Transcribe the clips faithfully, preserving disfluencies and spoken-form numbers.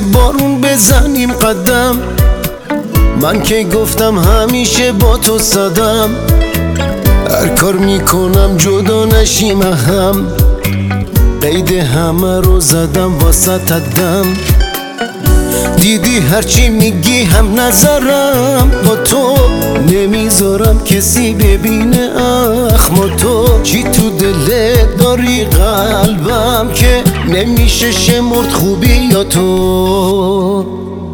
مثل بارون بزنیم قدم. من که گفتم همیشه با تو صدم، هر کار میکنم جدا نشیم هم. قید همه رو زدم واسه دم. دیدی هرچی میگی هم نظرم، با تو نمیذارم کسی ببینه اخم. تو چی تو دلت داری قلبم که نمیشه شمرد خوبی یا تو.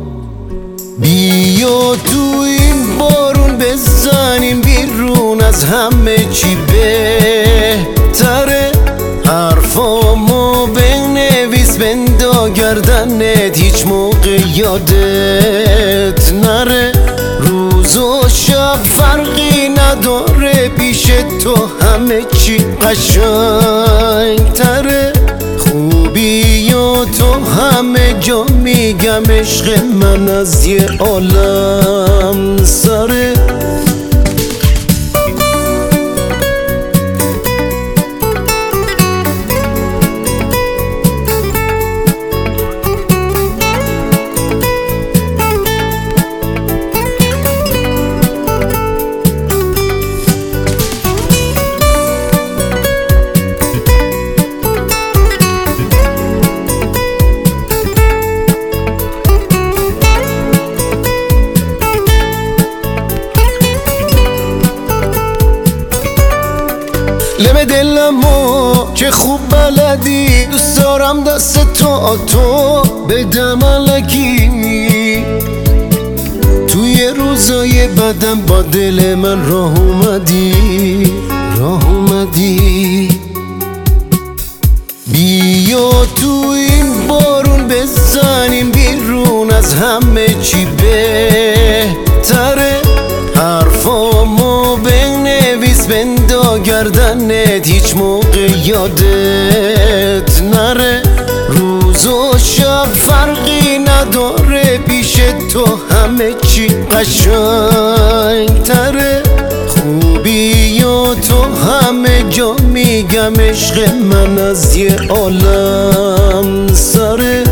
بیا تو این بارون بزنیم بیرون، از همه چی بهتره. حرفامو بنویس بندا گردنت، هیچ موقع یادت نره. روز و شب فرقی نداره، پیش تو همه چی قشنگ تره. خوبی و تو همه جا میگم، عشق من از یه عالم سره. لب دلمو چه خوب بلدی، دوست دارم دست تو تو بدم الکی. توی روزای بدم با دل من راه اومدی، راه اومدی. بیا تو این بارون بزنیم بیرون، از همه چی بهتره. حرفامو بنویس بندا گردنت، هیچ موقع یادت نره. روز و شب فرقی نداره، پیش تو همه چی قشنگ تره. خوبی و تو همه جا میگم، عشق من از یه عالم سره.